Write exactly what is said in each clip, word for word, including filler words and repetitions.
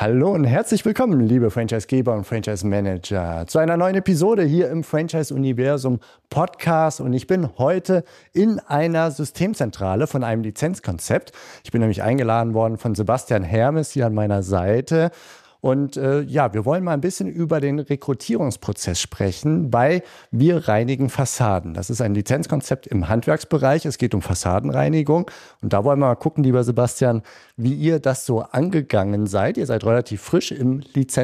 Hallo und herzlich willkommen, liebe Franchisegeber und Franchise-Manager, zu einer neuen Episode hier im Franchise-Universum Podcast. Und ich bin heute in einer Systemzentrale von einem Lizenzkonzept. Ich bin nämlich eingeladen worden von Sebastian Hermes hier an meiner Seite. Und äh, ja, wir wollen mal ein bisschen über den Rekrutierungsprozess sprechen bei Wir reinigen Fassaden. Das ist ein Lizenzkonzept im Handwerksbereich. Es geht um Fassadenreinigung. Und da wollen wir mal gucken, lieber Sebastian, wie ihr das so angegangen seid. Ihr seid relativ frisch im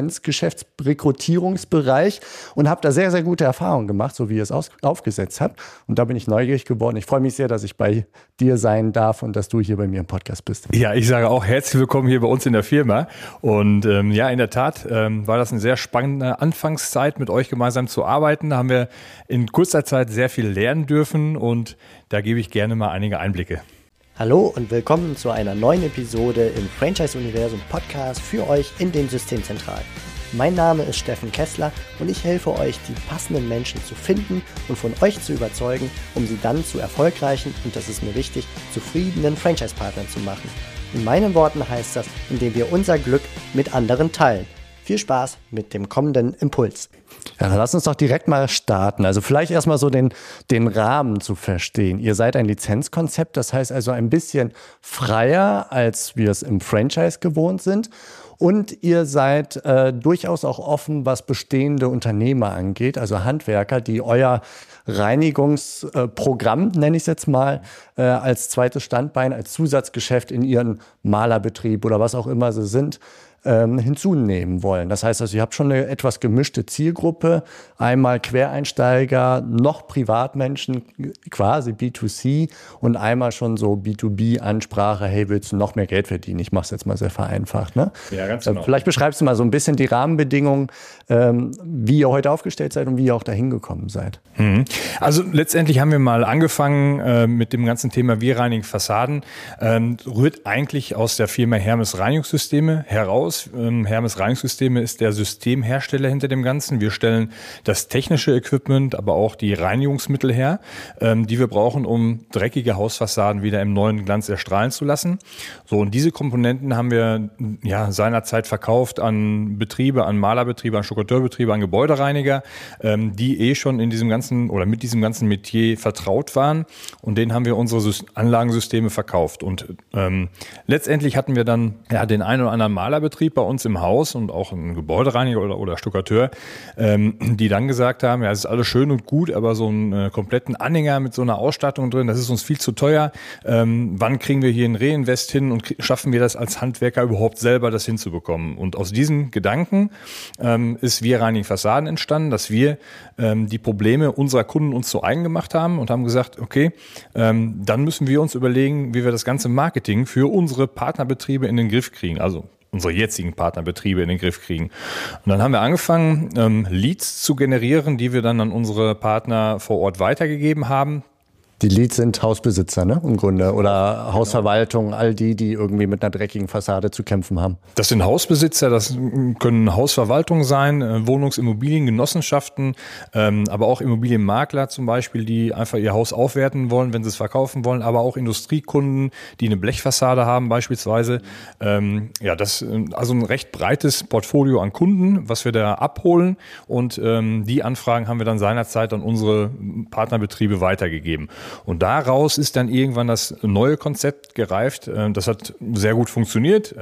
Lizenzgeschäftsrekrutierungsbereich und habt da sehr, sehr gute Erfahrungen gemacht, so wie ihr es aus- aufgesetzt habt. Und da bin ich neugierig geworden. Ich freue mich sehr, dass ich bei dir sein darf und dass du hier bei mir im Podcast bist. Ja, ich sage auch herzlich willkommen hier bei uns in der Firma. Und ähm, ja, in der Tat ähm, war das eine sehr spannende Anfangszeit, mit euch gemeinsam zu arbeiten. Da haben wir in kurzer Zeit sehr viel lernen dürfen und da gebe ich gerne mal einige Einblicke. Hallo und willkommen zu einer neuen Episode im Franchise-Universum Podcast für euch in den Systemzentralen. Mein Name ist Steffen Kessler und ich helfe euch, die passenden Menschen zu finden und von euch zu überzeugen, um sie dann zu erfolgreichen und, das ist mir wichtig, zufriedenen Franchise-Partnern zu machen. In meinen Worten heißt das, indem wir unser Glück mit anderen teilen. Viel Spaß mit dem kommenden Impuls. Ja, dann lass uns doch direkt mal starten. Also vielleicht erstmal so den, den Rahmen zu verstehen. Ihr seid ein Lizenzkonzept, das heißt also ein bisschen freier, als wir es im Franchise gewohnt sind. Und ihr seid äh, durchaus auch offen, was bestehende Unternehmer angeht, also Handwerker, die euer Reinigungsprogramm, äh, nenne ich es jetzt mal, äh, als zweites Standbein, als Zusatzgeschäft in ihren Malerbetrieb oder was auch immer sie sind, ähm, hinzunehmen wollen. Das heißt also, ihr habt schon eine etwas gemischte Zielgruppe, einmal Quereinsteiger, noch Privatmenschen, quasi B zwei C und einmal schon so B zwei B-Ansprache, hey, willst du noch mehr Geld verdienen? Ich mache es jetzt mal sehr vereinfacht. Ne? Ja, ganz genau. Vielleicht beschreibst du mal so ein bisschen die Rahmenbedingungen, ähm, wie ihr heute aufgestellt seid und wie ihr auch dahin gekommen seid. Mhm. Also letztendlich haben wir mal angefangen äh, mit dem ganzen Thema Wir reinigen Fassaden. Ähm, rührt eigentlich aus der Firma Hermes Reinigungssysteme heraus. Ähm, Hermes Reinigungssysteme ist der Systemhersteller hinter dem Ganzen. Wir stellen das technische Equipment, aber auch die Reinigungsmittel her, ähm, die wir brauchen, um dreckige Hausfassaden wieder im neuen Glanz erstrahlen zu lassen. So, und diese Komponenten haben wir ja seinerzeit verkauft an Betriebe, an Malerbetriebe, an Stuckateurbetriebe, an Gebäudereiniger, ähm, die eh schon in diesem ganzen oder mit diesem ganzen Metier vertraut waren. Und denen haben wir unsere Sys- Anlagensysteme verkauft. Und ähm, letztendlich hatten wir dann ja den einen oder anderen Malerbetrieb bei uns im Haus und auch ein Gebäudereiniger oder, oder Stuckateur, ähm, die dann gesagt haben, ja, es ist alles schön und gut, aber so einen äh, kompletten Anhänger mit so einer Ausstattung drin, das ist uns viel zu teuer. Ähm, wann kriegen wir hier einen Reinvest hin und k- schaffen wir das als Handwerker überhaupt selber, das hinzubekommen? Und aus diesem Gedanken ähm, ist Wir reinigen Fassaden entstanden, dass wir ähm, die Probleme unserer Kunden uns zu eigen gemacht haben und haben gesagt, okay, ähm, dann müssen wir uns überlegen, wie wir das ganze Marketing für unsere Partnerbetriebe in den Griff kriegen. Also unsere jetzigen Partnerbetriebe in den Griff kriegen. Und dann haben wir angefangen, ähm, Leads zu generieren, die wir dann an unsere Partner vor Ort weitergegeben haben. Die Leads sind Hausbesitzer, ne, im Grunde, oder Hausverwaltung, all die, die irgendwie mit einer dreckigen Fassade zu kämpfen haben. Das sind Hausbesitzer, das können Hausverwaltungen sein, Wohnungsimmobiliengenossenschaften, ähm, aber auch Immobilienmakler zum Beispiel, die einfach ihr Haus aufwerten wollen, wenn sie es verkaufen wollen, aber auch Industriekunden, die eine Blechfassade haben beispielsweise. Ähm, ja, das also ein recht breites Portfolio an Kunden, was wir da abholen, und ähm, die Anfragen haben wir dann seinerzeit an unsere Partnerbetriebe weitergegeben. Und daraus ist dann irgendwann das neue Konzept gereift. Das hat sehr gut funktioniert.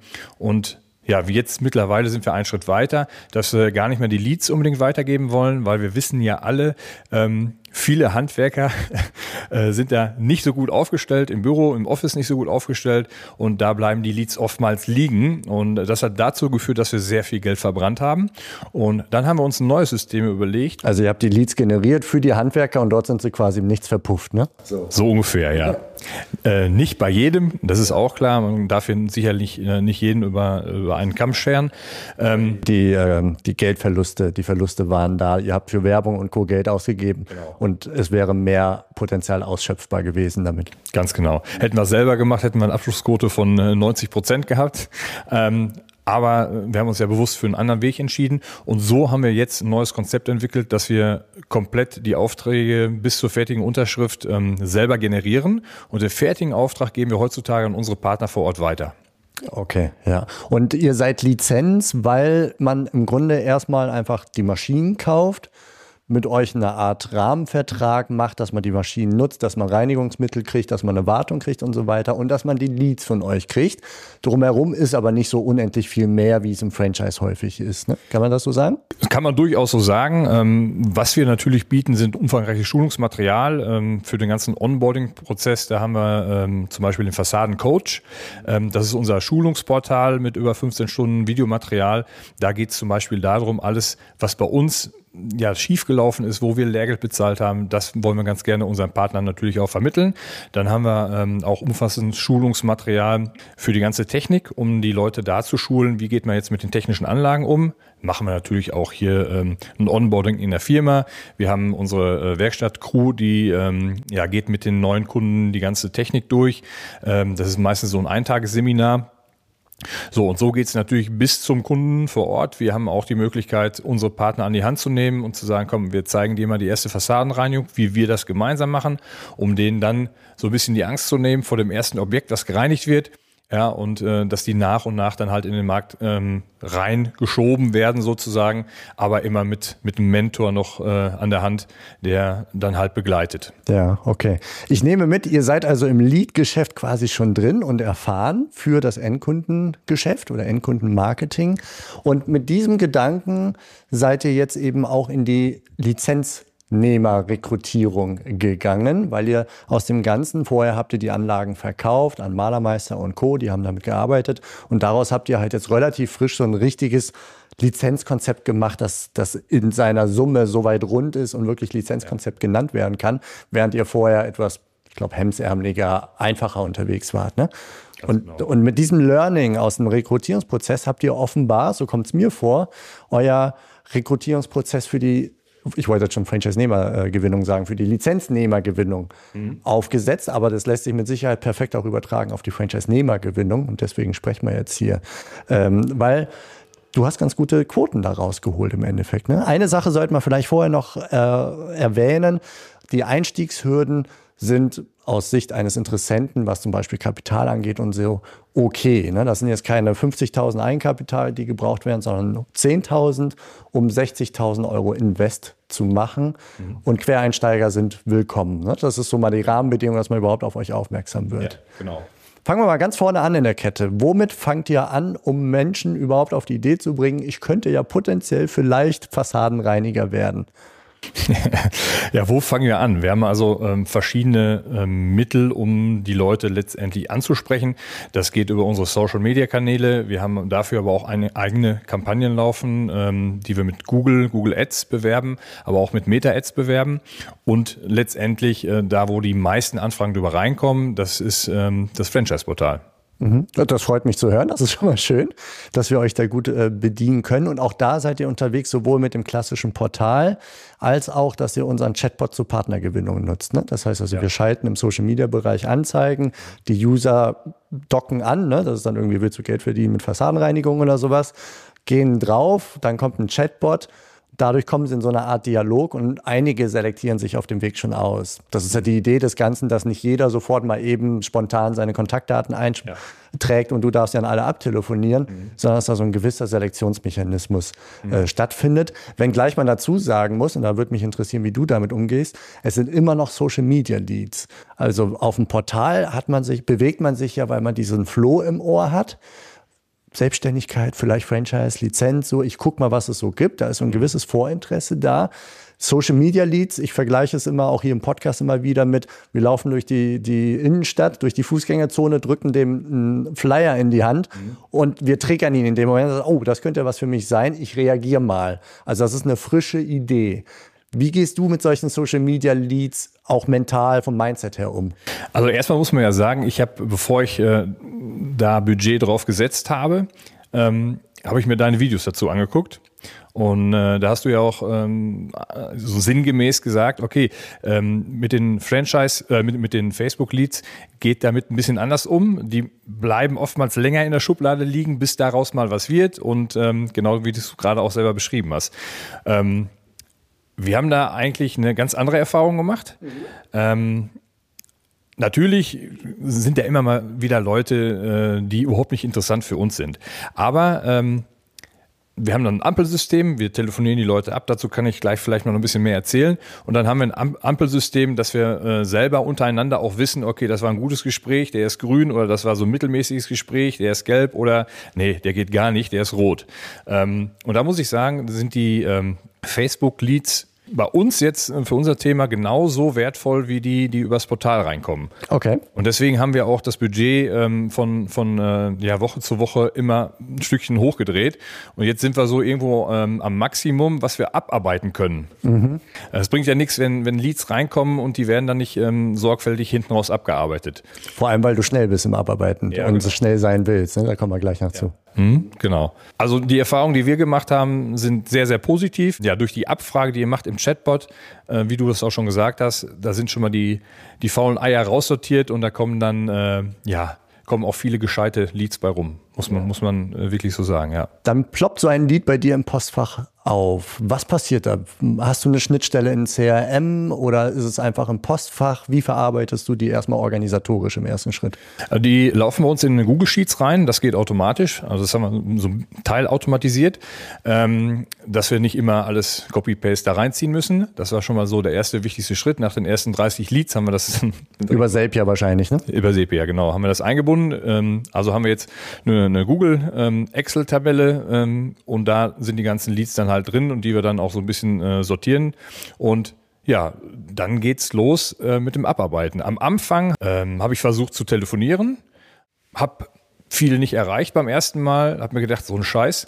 Und ja, wie jetzt mittlerweile sind wir einen Schritt weiter, dass wir gar nicht mehr die Leads unbedingt weitergeben wollen, weil wir wissen ja alle, ähm, viele Handwerker äh, sind da nicht so gut aufgestellt, im Büro, im Office nicht so gut aufgestellt, und da bleiben die Leads oftmals liegen, und das hat dazu geführt, dass wir sehr viel Geld verbrannt haben, und dann haben wir uns ein neues System überlegt. Also ihr habt die Leads generiert für die Handwerker und dort sind sie quasi im Nichts verpufft, ne? So, so ungefähr, ja. Äh, nicht bei jedem, das ist auch klar, man darf hier sicherlich äh, nicht jeden über, über einen Kamm scheren. Ähm, die, äh, die Geldverluste, die Verluste waren da, ihr habt für Werbung und Co. Geld ausgegeben. Genau. Und es wäre mehr Potenzial ausschöpfbar gewesen damit. Ganz genau. Hätten wir es selber gemacht, hätten wir eine Abschlussquote von neunzig Prozent gehabt. Ähm, aber wir haben uns ja bewusst für einen anderen Weg entschieden. Und so haben wir jetzt ein neues Konzept entwickelt, dass wir komplett die Aufträge bis zur fertigen Unterschrift ähm, selber generieren. Und den fertigen Auftrag geben wir heutzutage an unsere Partner vor Ort weiter. Okay, ja. Und ihr seid Lizenz, weil man im Grunde erstmal einfach die Maschinen kauft, mit euch eine Art Rahmenvertrag macht, dass man die Maschinen nutzt, dass man Reinigungsmittel kriegt, dass man eine Wartung kriegt und so weiter und dass man die Leads von euch kriegt. Drumherum ist aber nicht so unendlich viel mehr, wie es im Franchise häufig ist. Ne? Kann man das so sagen? Das kann man durchaus so sagen. Ähm, was wir natürlich bieten, sind umfangreiches Schulungsmaterial ähm, für den ganzen Onboarding-Prozess. Da haben wir ähm, zum Beispiel den Fassadencoach. Ähm, das ist unser Schulungsportal mit über fünfzehn Stunden Videomaterial. Da geht es zum Beispiel darum, alles, was bei uns ja schiefgelaufen ist, wo wir Lehrgeld bezahlt haben, das wollen wir ganz gerne unseren Partnern natürlich auch vermitteln. Dann haben wir ähm, auch umfassendes Schulungsmaterial für die ganze Technik, um die Leute da zu schulen, wie geht man jetzt mit den technischen Anlagen um. Machen wir natürlich auch hier ähm, ein Onboarding in der Firma. Wir haben unsere äh, Werkstatt-Crew, die ähm, ja, geht mit den neuen Kunden die ganze Technik durch. Ähm, das ist meistens so ein Eintagesseminar. So, und so geht es natürlich bis zum Kunden vor Ort. Wir haben auch die Möglichkeit, unsere Partner an die Hand zu nehmen und zu sagen, komm, wir zeigen dir mal die erste Fassadenreinigung, wie wir das gemeinsam machen, um denen dann so ein bisschen die Angst zu nehmen vor dem ersten Objekt, was gereinigt wird. Ja, und äh, dass die nach und nach dann halt in den Markt ähm, reingeschoben werden sozusagen, aber immer mit mit einem Mentor noch äh, an der Hand, der dann halt begleitet. Ja, okay. Ich nehme mit, ihr seid also im Lead-Geschäft quasi schon drin und erfahren für das Endkundengeschäft oder Endkundenmarketing. Und mit diesem Gedanken seid ihr jetzt eben auch in die Lizenz Nehmerrekrutierung gegangen, weil ihr aus dem Ganzen, vorher habt ihr die Anlagen verkauft an Malermeister und Co., die haben damit gearbeitet und daraus habt ihr halt jetzt relativ frisch so ein richtiges Lizenzkonzept gemacht, das, das in seiner Summe so weit rund ist und wirklich Lizenzkonzept ja. genannt werden kann, während ihr vorher etwas, ich glaube, hemdsärmeliger, einfacher unterwegs wart, ne? Und, genau. und mit diesem Learning aus dem Rekrutierungsprozess habt ihr offenbar, so kommt es mir vor, euer Rekrutierungsprozess für die ich wollte jetzt schon Franchise-Nehmergewinnung sagen, für die Lizenznehmergewinnung mhm. aufgesetzt, aber das lässt sich mit Sicherheit perfekt auch übertragen auf die Franchise-Nehmergewinnung und deswegen sprechen wir jetzt hier, ähm, weil du hast ganz gute Quoten da rausgeholt im Endeffekt. Ne? Eine Sache sollte man vielleicht vorher noch äh, erwähnen, die Einstiegshürden sind aus Sicht eines Interessenten, was zum Beispiel Kapital angeht und so, okay. Ne? Das sind jetzt keine fünfzigtausend Eigenkapital, die gebraucht werden, sondern zehntausend, um sechzigtausend Euro Invest zu machen. Mhm. Und Quereinsteiger sind willkommen. Ne? Das ist so mal die Rahmenbedingung, dass man überhaupt auf euch aufmerksam wird. Ja, genau. Fangen wir mal ganz vorne an in der Kette. Womit fangt ihr an, um Menschen überhaupt auf die Idee zu bringen, ich könnte ja potenziell vielleicht Fassadenreiniger werden? Ja, wo fangen wir an? Wir haben also ähm, verschiedene ähm, Mittel, um die Leute letztendlich anzusprechen. Das geht über unsere Social-Media-Kanäle. Wir haben dafür aber auch eine eigene Kampagnen laufen, ähm, die wir mit Google, Google Ads bewerben, aber auch mit Meta-Ads bewerben. Und letztendlich, äh, da wo die meisten Anfragen drüber reinkommen, das ist ähm, das Franchise-Portal. Das freut mich zu hören, das ist schon mal schön, dass wir euch da gut äh, bedienen können. Und auch da seid ihr unterwegs, sowohl mit dem klassischen Portal, als auch, dass ihr unseren Chatbot zur Partnergewinnung nutzt. Ne? Das heißt also, ja. wir schalten im Social-Media-Bereich Anzeigen, die User docken an, ne? Das ist dann irgendwie, willst du Geld verdienen mit Fassadenreinigung oder sowas, gehen drauf, dann kommt ein Chatbot. Dadurch kommen sie in so eine Art Dialog und einige selektieren sich auf dem Weg schon aus. Das ist ja die Idee des Ganzen, dass nicht jeder sofort mal eben spontan seine Kontaktdaten einträgt ja. und du darfst ja an alle abtelefonieren, mhm. sondern dass da so ein gewisser Selektionsmechanismus mhm. äh, stattfindet. Wenngleich man dazu sagen muss, und da würde mich interessieren, wie du damit umgehst, es sind immer noch Social-Media-Leads. Also auf dem Portal hat man sich, bewegt man sich ja, weil man diesen Flow im Ohr hat. Selbstständigkeit, vielleicht Franchise, Lizenz, so, ich gucke mal, was es so gibt. Da ist so ein gewisses Vorinteresse da. Social Media Leads, ich vergleiche es immer, auch hier im Podcast immer wieder mit, wir laufen durch die, die Innenstadt, durch die Fußgängerzone, drücken dem einen Flyer in die Hand mhm. und wir triggern ihn in dem Moment, oh, das könnte was für mich sein, ich reagiere mal. Also das ist eine frische Idee. Wie gehst du mit solchen Social Media Leads auch mental vom Mindset her um? Also erstmal muss man ja sagen, ich habe, bevor ich äh, da Budget drauf gesetzt habe, ähm, habe ich mir deine Videos dazu angeguckt. Und äh, da hast du ja auch ähm, so sinngemäß gesagt, okay, ähm, mit den Franchise, äh, mit, mit den Facebook-Leads geht damit ein bisschen anders um. Die bleiben oftmals länger in der Schublade liegen, bis daraus mal was wird. Und ähm, genau wie du es gerade auch selber beschrieben hast. Ähm, Wir haben da eigentlich eine ganz andere Erfahrung gemacht. Mhm. Ähm, Natürlich sind ja immer mal wieder Leute, die überhaupt nicht interessant für uns sind. Aber ähm, wir haben dann ein Ampelsystem, wir telefonieren die Leute ab, dazu kann ich gleich vielleicht noch ein bisschen mehr erzählen. Und dann haben wir ein Ampelsystem, dass wir äh, selber untereinander auch wissen, okay, das war ein gutes Gespräch, der ist grün, oder das war so ein mittelmäßiges Gespräch, der ist gelb, oder nee, der geht gar nicht, der ist rot. Ähm, und da muss ich sagen, sind die ähm, Facebook-Leads bei uns jetzt für unser Thema genauso wertvoll wie die, die übers Portal reinkommen. Okay. Und deswegen haben wir auch das Budget ähm, von, von äh, ja, Woche zu Woche immer ein Stückchen hochgedreht. Und jetzt sind wir so irgendwo ähm, am Maximum, was wir abarbeiten können. Mhm. Es bringt ja nichts, wenn, wenn Leads reinkommen und die werden dann nicht ähm, sorgfältig hinten raus abgearbeitet. Vor allem, weil du schnell bist im Abarbeiten ja, und genau. so schnell sein willst. Ne? Da kommen wir gleich noch ja. zu. Mhm, genau. Also die Erfahrungen, die wir gemacht haben, sind sehr, sehr positiv. Ja, durch die Abfrage, die ihr macht im Chatbot, äh, wie du das auch schon gesagt hast, da sind schon mal die, die faulen Eier raussortiert und da kommen dann, äh, ja, kommen auch viele gescheite Leads bei rum. Muss man, ja. muss man äh, wirklich so sagen, ja. Dann ploppt so ein Lead bei dir im Postfach auf. Was passiert da? Hast du eine Schnittstelle in C R M oder ist es einfach im Postfach? Wie verarbeitest du die erstmal organisatorisch im ersten Schritt? Die laufen bei uns in den Google Sheets rein. Das geht automatisch. Also das haben wir so ein Teil automatisiert, ähm, dass wir nicht immer alles Copy-Paste da reinziehen müssen. Das war schon mal so der erste wichtigste Schritt. Nach den ersten dreißig Leads haben wir das über Zapier wahrscheinlich, ne? Über Zapier, genau. Haben wir das eingebunden. Ähm, also haben wir jetzt eine, eine Google ähm, Excel-Tabelle ähm, und da sind die ganzen Leads dann halt drin und die wir dann auch so ein bisschen äh, sortieren. Und ja, dann geht's los äh, mit dem Abarbeiten. Am Anfang ähm, habe ich versucht zu telefonieren, habe viele nicht erreicht beim ersten Mal, habe mir gedacht, so ein Scheiß.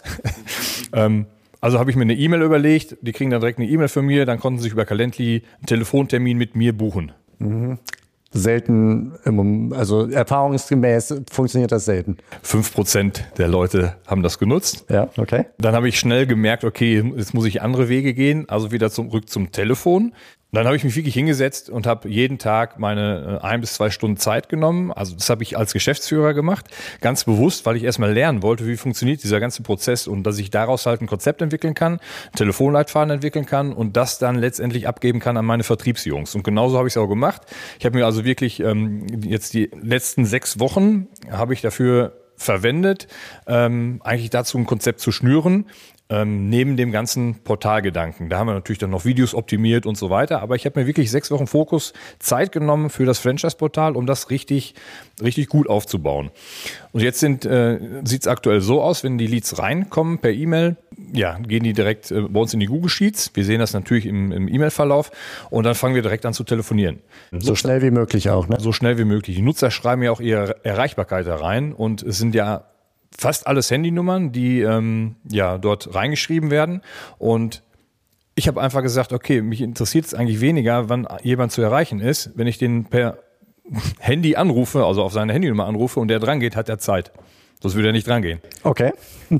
ähm, also habe ich mir eine E-Mail überlegt, die kriegen dann direkt eine E-Mail von mir, dann konnten sie sich über Calendly einen Telefontermin mit mir buchen. Mhm. Selten, also erfahrungsgemäß funktioniert das selten. Fünf Prozent der Leute haben das genutzt. Ja, okay. Dann habe ich schnell gemerkt, okay, jetzt muss ich andere Wege gehen, also wieder zurück zum Telefon. Und dann habe ich mich wirklich hingesetzt und habe jeden Tag meine ein bis zwei Stunden Zeit genommen. Also das habe ich als Geschäftsführer gemacht, ganz bewusst, weil ich erstmal lernen wollte, wie funktioniert dieser ganze Prozess und dass ich daraus halt ein Konzept entwickeln kann, einen Telefonleitfaden entwickeln kann und das dann letztendlich abgeben kann an meine Vertriebsjungs. Und genauso habe ich es auch gemacht. Ich habe mir also wirklich ähm, jetzt die letzten sechs Wochen habe ich dafür verwendet, ähm, eigentlich dazu ein Konzept zu schnüren, ähm, neben dem ganzen Portalgedanken. Da haben wir natürlich dann noch Videos optimiert und so weiter, aber ich habe mir wirklich sechs Wochen Fokus Zeit genommen für das Franchise-Portal, um das richtig, richtig gut aufzubauen. Und jetzt sind, äh, sieht es aktuell so aus, wenn die Leads reinkommen per E-Mail, ja, gehen die direkt äh, bei uns in die Google Sheets. Wir sehen das natürlich im, im E-Mail-Verlauf und dann fangen wir direkt an zu telefonieren. So schnell wie möglich auch, ne? So schnell wie möglich. Die Nutzer schreiben ja auch ihre Erreichbarkeit da rein und es sind ja fast alles Handynummern, die ähm, ja dort reingeschrieben werden. Und ich habe einfach gesagt, okay, mich interessiert es eigentlich weniger, wann jemand zu erreichen ist. Wenn ich den per Handy anrufe, also auf seine Handynummer anrufe und der dran geht, hat er Zeit. Sonst würde er nicht dran gehen. Okay.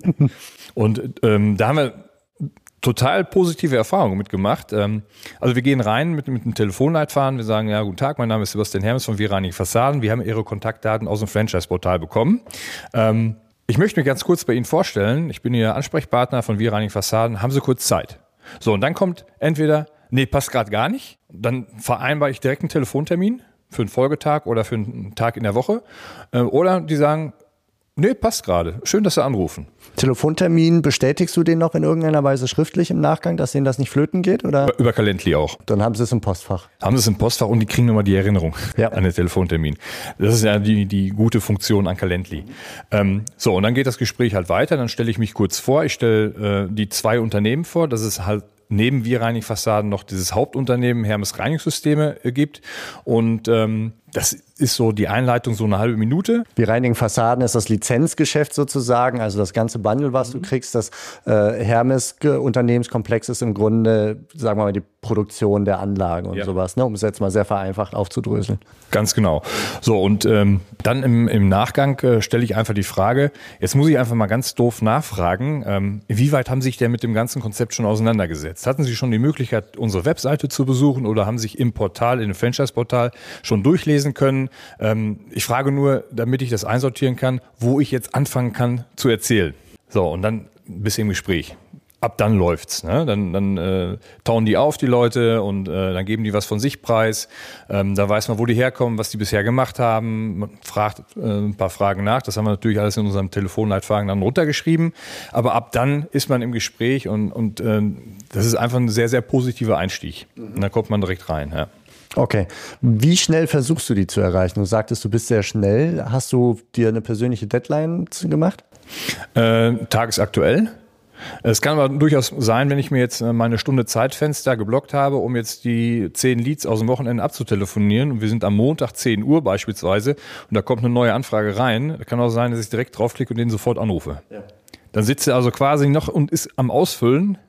Und ähm, da haben wir total positive Erfahrungen mitgemacht. Ähm, also wir gehen rein mit, mit einem Telefonleitfaden. Wir sagen, ja, guten Tag, mein Name ist Sebastian Hermes von Wir reinigen Fassaden. Wir haben Ihre Kontaktdaten aus dem Franchise-Portal bekommen. Ähm, Ich möchte mich ganz kurz bei Ihnen vorstellen. Ich bin Ihr Ansprechpartner von Wir reinigen Fassaden. Haben Sie kurz Zeit? So, und dann kommt entweder, nee, passt gerade gar nicht. Dann vereinbare ich direkt einen Telefontermin für einen Folgetag oder für einen Tag in der Woche. Oder die sagen, nee, passt gerade. Schön, dass Sie anrufen. Telefontermin, bestätigst du den noch in irgendeiner Weise schriftlich im Nachgang, dass denen das nicht flöten geht? Oder? Über, über Calendly auch. Dann haben sie es im Postfach. Haben sie es im Postfach und die kriegen nochmal die Erinnerung ja. an den Telefontermin. Das ist ja die, die gute Funktion an Calendly. Ähm, so, und dann geht das Gespräch halt weiter. Dann stelle ich mich kurz vor. Ich stelle äh, die zwei Unternehmen vor. Das ist halt neben Wir reinigen Fassaden noch dieses Hauptunternehmen Hermes Reinigungssysteme äh, gibt. Und ähm, das ist so die Einleitung, so eine halbe Minute. Wir reinigen Fassaden ist das Lizenzgeschäft sozusagen, also das ganze Bundle, was mhm. du kriegst. Das äh, Hermes-Unternehmenskomplex ist im Grunde, sagen wir mal, die Produktion der Anlagen und ja. sowas, ne? Um es jetzt mal sehr vereinfacht aufzudröseln. Ganz genau. So, und ähm, dann im, im Nachgang äh, stelle ich einfach die Frage, jetzt muss ich einfach mal ganz doof nachfragen, ähm, inwieweit haben Sie sich denn mit dem ganzen Konzept schon auseinandergesetzt? Hatten Sie schon die Möglichkeit, unsere Webseite zu besuchen oder haben sich im Portal, in dem Franchise-Portal schon durchlesen können? Ähm, ich frage nur, damit ich das einsortieren kann, wo ich jetzt anfangen kann zu erzählen. So, und dann bist du im Gespräch. ab dann läuft's. Ne? Dann, dann äh, tauen die auf, die Leute, und äh, dann geben die was von sich preis. Ähm, da weiß man, wo die herkommen, was die bisher gemacht haben. Man fragt äh, ein paar Fragen nach. Das haben wir natürlich alles in unserem Telefonleitfaden dann runtergeschrieben. Aber ab dann ist man im Gespräch, und, und äh, das ist einfach ein sehr, sehr positiver Einstieg. Mhm. Und dann kommt man direkt rein. Ja. Okay. Wie schnell versuchst du die zu erreichen? Du sagtest, du bist sehr schnell. Hast du dir eine persönliche Deadline gemacht? Äh, tagesaktuell. Es kann aber durchaus sein, wenn ich mir jetzt meine Stunde Zeitfenster geblockt habe, um jetzt die zehn Leads aus dem Wochenende abzutelefonieren, und wir sind am Montag zehn Uhr beispielsweise und da kommt eine neue Anfrage rein, kann auch sein, dass ich direkt draufklicke und den sofort anrufe. Ja. Dann sitzt er also quasi noch und ist am Ausfüllen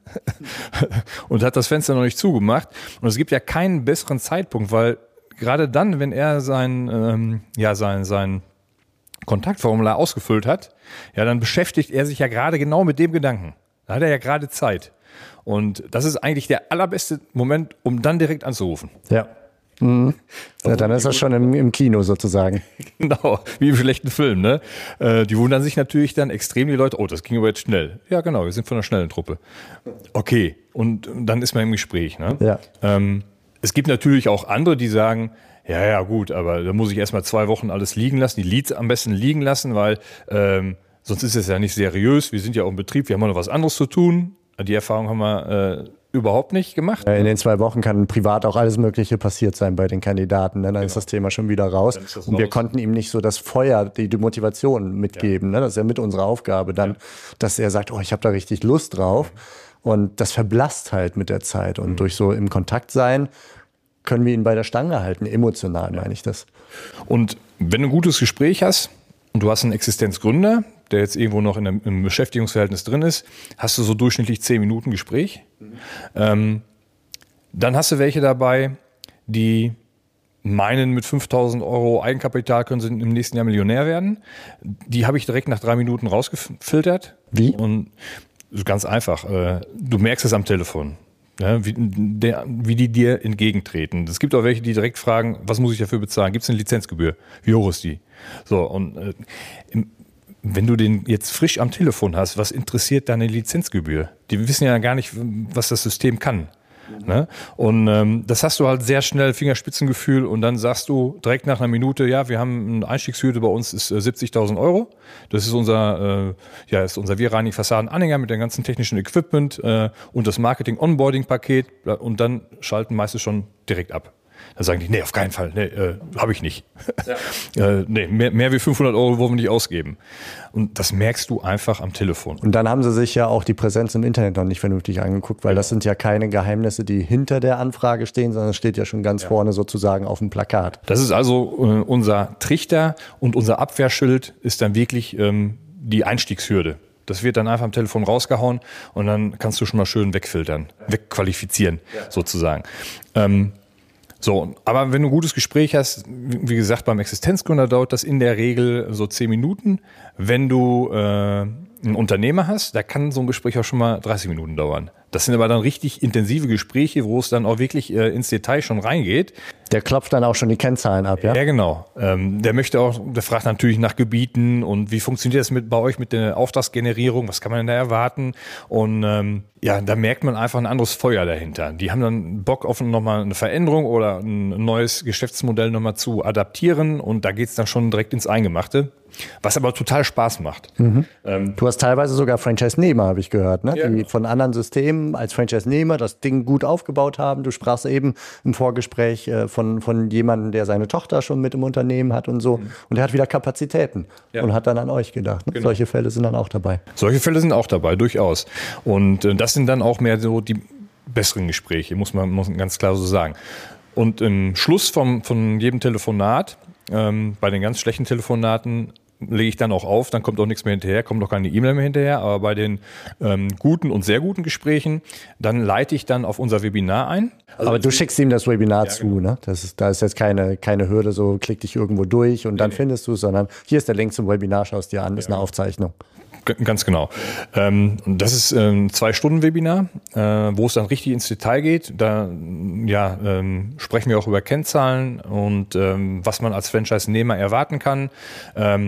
und hat das Fenster noch nicht zugemacht. Und es gibt ja keinen besseren Zeitpunkt, weil gerade dann, wenn er sein, ähm, ja, sein, sein Kontaktformular ausgefüllt hat, ja, dann beschäftigt er sich ja gerade genau mit dem Gedanken. Da hat er ja gerade Zeit. Und das ist eigentlich der allerbeste Moment, um dann direkt anzurufen. Ja. Mhm. Ja, dann ist das schon im, im Kino sozusagen. Genau, wie im schlechten Film. Ne? Äh, die wundern sich natürlich dann extrem, die Leute, oh, das ging aber jetzt schnell. Ja, genau, wir sind von einer schnellen Truppe. Okay, und dann ist man im Gespräch. Ne? Ja. Ähm, es gibt natürlich auch andere, die sagen, ja, ja, gut, aber da muss ich erstmal zwei Wochen alles liegen lassen, die Leads am besten liegen lassen, weil ähm, sonst ist es ja nicht seriös. Wir sind ja auch im Betrieb, wir haben noch was anderes zu tun. Die Erfahrung haben wir äh, überhaupt nicht gemacht. In den zwei Wochen kann privat auch alles Mögliche passiert sein bei den Kandidaten. Ne? Dann genau. ist das Thema schon wieder raus. Und raus. Wir konnten ihm nicht so das Feuer, die, die Motivation mitgeben. Ja. Ne? Das ist ja mit unserer Aufgabe dann, ja. dass er sagt, oh, ich habe da richtig Lust drauf. Und das verblasst halt mit der Zeit. Und mhm. durch so im Kontakt sein, können wir ihn bei der Stange halten, emotional meine ich das. Und wenn du ein gutes Gespräch hast und du hast einen Existenzgründer, der jetzt irgendwo noch in einem, im Beschäftigungsverhältnis drin ist, hast du so durchschnittlich zehn Minuten Gespräch. Mhm. Ähm, dann hast du welche dabei, die meinen, mit fünftausend Euro Eigenkapital können sie im nächsten Jahr Millionär werden. Die habe ich direkt nach drei Minuten rausgefiltert. Wie? Und ganz einfach, äh, du merkst es am Telefon. Ja, wie, der, wie die dir entgegentreten. Es gibt auch welche, die direkt fragen, was muss ich dafür bezahlen? Gibt es eine Lizenzgebühr? Wie hoch ist die? So, und äh, im, wenn du den jetzt frisch am Telefon hast, was interessiert deine Lizenzgebühr? Die wissen ja gar nicht, was das System kann. Mhm. Ne? Und ähm, das hast du halt sehr schnell, Fingerspitzengefühl, und dann sagst du direkt nach einer Minute, ja, wir haben eine Einstiegshürde bei uns, ist äh, siebzigtausend Euro. Das ist unser, äh, ja, ist unser Wir reinigen Fassaden-Anhänger mit dem ganzen technischen Equipment äh, und das Marketing-Onboarding-Paket, und dann schalten meistens schon direkt ab. Da sagen die, nee, auf keinen Fall, nee, äh, habe ich nicht. Ja. äh, nee, mehr, mehr wie fünfhundert Euro wollen wir nicht ausgeben. Und das merkst du einfach am Telefon. Und dann haben sie sich ja auch die Präsenz im Internet noch nicht vernünftig angeguckt, weil das sind ja keine Geheimnisse, die hinter der Anfrage stehen, sondern es steht ja schon ganz ja. vorne sozusagen auf dem Plakat. Das ist also äh, unser Trichter, und unser Abwehrschild ist dann wirklich ähm, die Einstiegshürde. Das wird dann einfach am Telefon rausgehauen, und dann kannst du schon mal schön wegfiltern, wegqualifizieren ja. sozusagen. Ähm, So, aber wenn du ein gutes Gespräch hast, wie gesagt, beim Existenzgründer dauert das in der Regel so zehn Minuten. Wenn du äh, einen Unternehmer hast, da kann so ein Gespräch auch schon mal dreißig Minuten dauern. Das sind aber dann richtig intensive Gespräche, wo es dann auch wirklich äh, ins Detail schon reingeht. Der klopft dann auch schon die Kennzahlen ab, ja? Ja, genau. Ähm, der möchte auch, der fragt natürlich nach Gebieten und wie funktioniert das mit bei euch mit der Auftragsgenerierung, was kann man denn da erwarten? Und ähm, ja, da merkt man einfach ein anderes Feuer dahinter. Die haben dann Bock auf nochmal eine Veränderung oder ein neues Geschäftsmodell nochmal zu adaptieren, und da geht's dann schon direkt ins Eingemachte. Was aber total Spaß macht. Mhm. Ähm, du hast teilweise sogar Franchise-Nehmer, habe ich gehört, ne? Ja. Die von anderen Systemen als Franchise-Nehmer das Ding gut aufgebaut haben. Du sprachst eben im Vorgespräch äh, von, von jemandem, der seine Tochter schon mit im Unternehmen hat und so. Mhm. Und der hat wieder Kapazitäten ja. und hat dann an euch gedacht. Ne? Genau. Solche Fälle sind dann auch dabei. Solche Fälle sind auch dabei, durchaus. Und äh, das sind dann auch mehr so die besseren Gespräche, muss man, muss man ganz klar so sagen. Und im Schluss vom, von jedem Telefonat, ähm, bei den ganz schlechten Telefonaten, lege ich dann auch auf, dann kommt auch nichts mehr hinterher, kommt auch keine E-Mail mehr hinterher, aber bei den ähm, guten und sehr guten Gesprächen, dann leite ich dann auf unser Webinar ein. Also aber du schickst ihm das Webinar ja, zu, genau. ne? Das ist, da ist jetzt keine, keine Hürde, so klick dich irgendwo durch und dann nee, findest du es, sondern hier ist der Link zum Webinar, schau es dir an, das ist eine Aufzeichnung. Ganz genau. Ähm, das ist ein Zwei-Stunden-Webinar, äh, wo es dann richtig ins Detail geht. Da ja, ähm, sprechen wir auch über Kennzahlen und ähm, was man als Franchise-Nehmer erwarten kann. Ähm,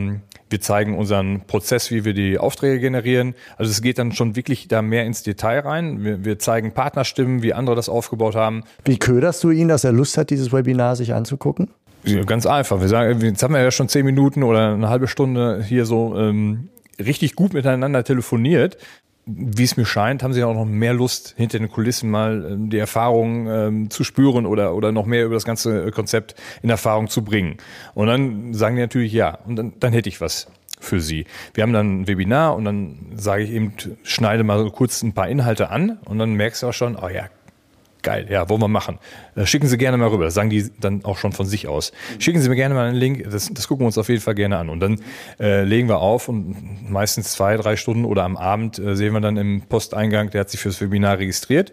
Wir zeigen unseren Prozess, wie wir die Aufträge generieren. Also es geht dann schon wirklich da mehr ins Detail rein. Wir, wir zeigen Partnerstimmen, wie andere das aufgebaut haben. Wie köderst du ihn, dass er Lust hat, dieses Webinar sich anzugucken? Ja, ganz einfach. Wir sagen, jetzt haben wir ja schon zehn Minuten oder eine halbe Stunde hier so ähm, richtig gut miteinander telefoniert. Wie es mir scheint, haben sie auch noch mehr Lust, hinter den Kulissen mal ähm, die Erfahrung ähm, zu spüren oder, oder noch mehr über das ganze Konzept in Erfahrung zu bringen. Und dann sagen die natürlich ja. Und dann, dann hätte ich was für sie. Wir haben dann ein Webinar und dann sage ich eben, schneide mal so kurz ein paar Inhalte an und dann merkst du auch schon, oh ja, geil, ja, wollen wir machen. Schicken Sie gerne mal rüber. Das sagen die dann auch schon von sich aus. Schicken Sie mir gerne mal einen Link. Das, das gucken wir uns auf jeden Fall gerne an. Und dann äh, legen wir auf und meistens zwei, drei Stunden oder am Abend äh, sehen wir dann im Posteingang, der hat sich fürs Webinar registriert.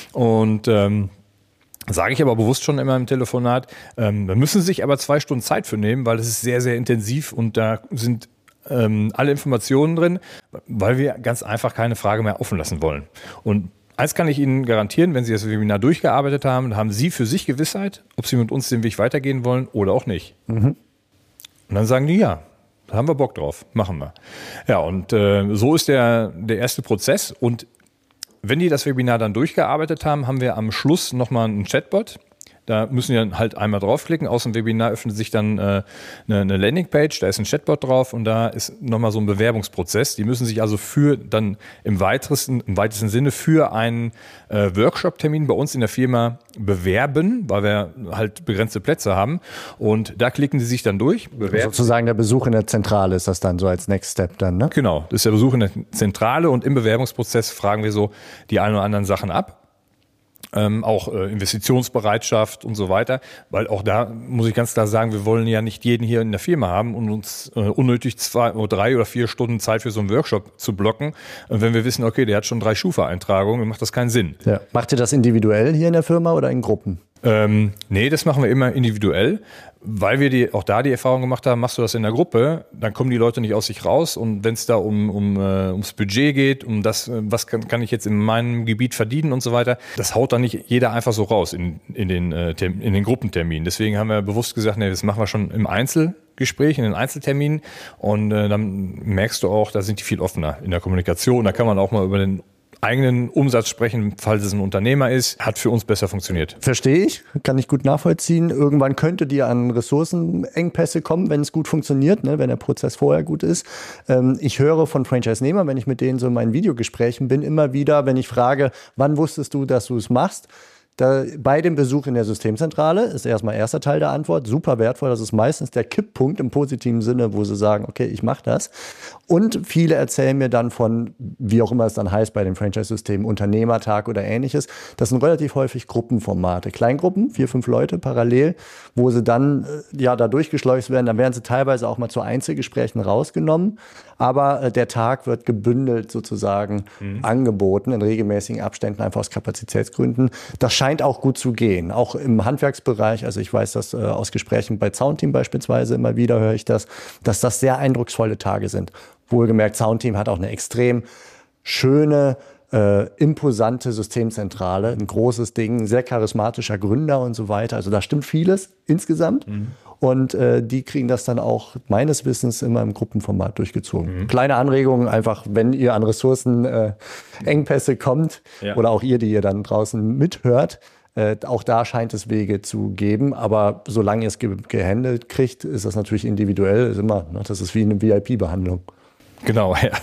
Und ähm, sage ich aber bewusst schon immer im Telefonat, ähm, da müssen Sie sich aber zwei Stunden Zeit für nehmen, weil es ist sehr, sehr intensiv und da sind ähm, alle Informationen drin, weil wir ganz einfach keine Frage mehr offen lassen wollen. Und eins kann ich Ihnen garantieren, wenn Sie das Webinar durchgearbeitet haben, haben Sie für sich Gewissheit, ob Sie mit uns den Weg weitergehen wollen oder auch nicht. Mhm. Und dann sagen die, ja, da haben wir Bock drauf, machen wir. Ja, und äh, so ist der, der erste Prozess. Und wenn die das Webinar dann durchgearbeitet haben, haben wir am Schluss nochmal einen Chatbot. Da müssen Sie dann halt einmal draufklicken. Aus dem Webinar öffnet sich dann äh, eine, eine Landingpage, da ist ein Chatbot drauf und da ist nochmal so ein Bewerbungsprozess. Die müssen sich also für dann im weitesten, im weitesten Sinne für einen äh, Workshop-Termin bei uns in der Firma bewerben, weil wir halt begrenzte Plätze haben. Und da klicken Sie sich dann durch. Bewerben. Sozusagen der Besuch in der Zentrale ist das dann so als Next Step dann, ne? Genau, das ist der Besuch in der Zentrale und im Bewerbungsprozess fragen wir so die ein oder anderen Sachen ab. Ähm, auch äh, Investitionsbereitschaft und so weiter, weil auch da muss ich ganz klar sagen, wir wollen ja nicht jeden hier in der Firma haben und uns äh, unnötig zwei oder drei oder vier Stunden Zeit für so einen Workshop zu blocken. Und wenn wir wissen, okay, der hat schon drei Schufa-Eintragungen, dann macht das keinen Sinn. Ja. Macht ihr das individuell hier in der Firma oder in Gruppen? Ähm, nee, das machen wir immer individuell, weil wir die, auch da die Erfahrung gemacht haben, machst du das in der Gruppe, dann kommen die Leute nicht aus sich raus und wenn es da um, um äh, ums Budget geht, um das, was kann, kann ich jetzt in meinem Gebiet verdienen und so weiter, das haut dann nicht jeder einfach so raus in, in, den, äh, in den Gruppenterminen. Deswegen haben wir bewusst gesagt, nee, das machen wir schon im Einzelgespräch, in den Einzelterminen und äh, dann merkst du auch, da sind die viel offener in der Kommunikation, da kann man auch mal über den eigenen Umsatz sprechen, falls es ein Unternehmer ist, hat für uns besser funktioniert. Verstehe ich, kann ich gut nachvollziehen. Irgendwann könntet ihr an Ressourcenengpässe kommen, wenn es gut funktioniert, ne, wenn der Prozess vorher gut ist. Ähm, ich höre von Franchise-Nehmern, wenn ich mit denen so in meinen Videogesprächen bin, immer wieder, wenn ich frage, wann wusstest du, dass du es machst? Da, bei dem Besuch in der Systemzentrale ist erstmal erster Teil der Antwort, super wertvoll. Das ist meistens der Kipppunkt im positiven Sinne, wo sie sagen, okay, ich mache das. Und viele erzählen mir dann von, wie auch immer es dann heißt bei den Franchise-Systemen, Unternehmertag oder ähnliches. Das sind relativ häufig Gruppenformate, Kleingruppen, vier, fünf Leute parallel, wo sie dann ja da durchgeschleust werden. Dann werden sie teilweise auch mal zu Einzelgesprächen rausgenommen. Aber äh, der Tag wird gebündelt sozusagen mhm. angeboten in regelmäßigen Abständen, einfach aus Kapazitätsgründen. Das scheint auch gut zu gehen, auch im Handwerksbereich. Also ich weiß das äh, aus Gesprächen bei Soundteam beispielsweise immer wieder, höre ich das, dass das sehr eindrucksvolle Tage sind. Wohlgemerkt, Soundteam hat auch eine extrem schöne, äh, imposante Systemzentrale, ein großes Ding, sehr charismatischer Gründer und so weiter. Also da stimmt vieles insgesamt. Mhm. Und äh, die kriegen das dann auch meines Wissens immer im Gruppenformat durchgezogen. Mhm. Kleine Anregungen, einfach wenn ihr an Ressourcenengpässe äh, kommt ja. oder auch ihr, die ihr dann draußen mithört, äh, auch da scheint es Wege zu geben. Aber solange ihr es ge- gehandelt kriegt, ist das natürlich individuell. Ist immer, ne, das ist wie eine V I P-Behandlung. Genau, ja.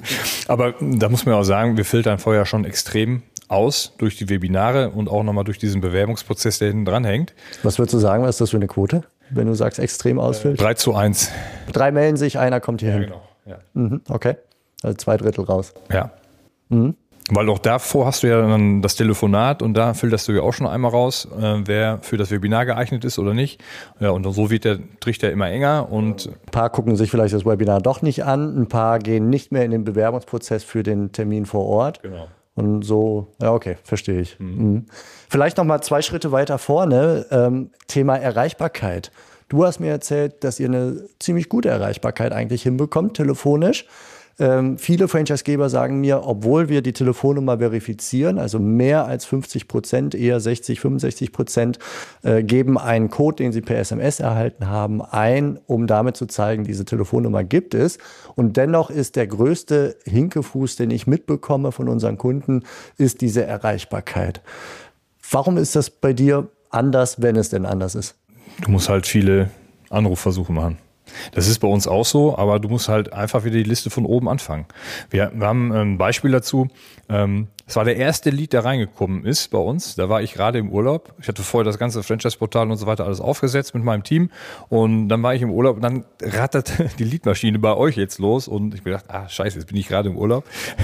Aber da muss man auch sagen, wir filtern vorher schon extrem aus durch die Webinare und auch nochmal durch diesen Bewerbungsprozess, der hinten dran hängt. Was würdest du sagen, was ist das für eine Quote, wenn du sagst extrem ausfüllt? drei zu eins. Drei melden sich, einer kommt hier ja, hin. Genau. Ja. Mhm, okay, also zwei Drittel raus. Ja. Mhm. Weil auch davor hast du ja dann das Telefonat und da filterst du ja auch schon einmal raus, äh, wer für das Webinar geeignet ist oder nicht. Ja, und so wird der Trichter immer enger. Und ein paar gucken sich vielleicht das Webinar doch nicht an, ein paar gehen nicht mehr in den Bewerbungsprozess für den Termin vor Ort. Genau. Und so, ja, okay, verstehe ich. Mhm. Mhm. Vielleicht noch mal zwei Schritte weiter vorne, ähm, Thema Erreichbarkeit. Du hast mir erzählt, dass ihr eine ziemlich gute Erreichbarkeit eigentlich hinbekommt, telefonisch. Ähm, viele Franchisegeber sagen mir, obwohl wir die Telefonnummer verifizieren, also mehr als fünfzig Prozent, eher sechzig, fünfundsechzig Prozent, äh, geben einen Code, den sie per S M S erhalten haben, ein, um damit zu zeigen, diese Telefonnummer gibt es. Und dennoch ist der größte Hinkefuß, den ich mitbekomme von unseren Kunden, ist diese Erreichbarkeit. Warum ist das bei dir anders, wenn es denn anders ist? Du musst halt viele Anrufversuche machen. Das ist bei uns auch so, aber du musst halt einfach wieder die Liste von oben anfangen. Wir, wir haben ein Beispiel dazu. Ähm, es war der erste Lead, der reingekommen ist bei uns. Da war ich gerade im Urlaub. Ich hatte vorher das ganze Franchise-Portal und so weiter alles aufgesetzt mit meinem Team. Und dann war ich im Urlaub und dann rattert die Leadmaschine bei euch jetzt los. Und ich bin gedacht, ah scheiße, jetzt bin ich gerade im Urlaub.